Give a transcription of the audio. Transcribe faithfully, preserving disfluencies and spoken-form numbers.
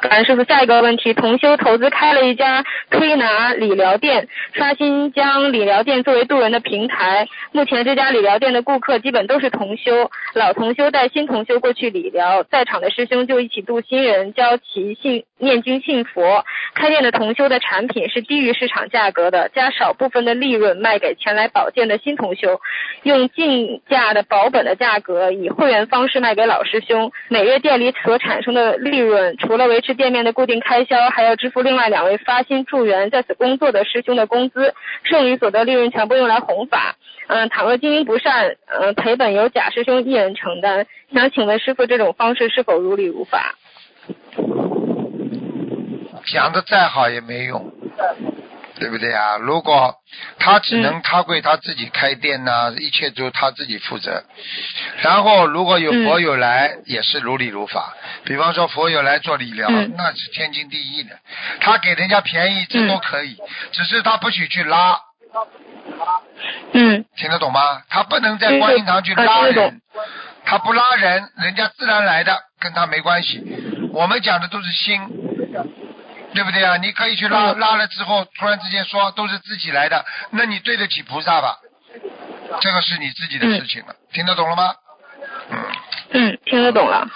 感恩师傅。下一个问题，同修投资开了一家推拿理疗店，发心将理疗店作为渡人的平台。目前这家理疗店的顾客基本都是同修，老同修带新同修过去理疗，在场的师兄就一起度新人，教其信念经信佛。开店的同修的产品是低于市场价格的，加少部分的利润卖给前来保健的新同修，用进价的保本的价格以会员方式卖给老师兄。每月店里所产生的利润，除了维持店面的固定开销，还要支付另外两位发心助缘在此工作的师兄的工资，剩余所得利润全部用来弘法。嗯，倘若经营不善，嗯，赔本由假师兄一人承担。想请问师傅，这种方式是否如理如法？ 讲的再好也没用，对不对啊？如果他只能他归他自己开店呐、嗯，一切都他自己负责。然后如果有佛友来，嗯、也是如理如法。比方说佛友来做理疗，嗯、那是天经地义的。他给人家便宜，这都可以，嗯、只是他不许去拉。 嗯， 听得懂吗？他不能在观音堂去拉人，嗯、他不拉人，人家自然来的，跟他没关系。我们讲的都是心。对不对啊？你可以去拉，拉了之后突然之间说都是自己来的，那你对得起菩萨吧？这个是你自己的事情了，嗯、听得懂了吗？ 嗯嗯，听得懂了。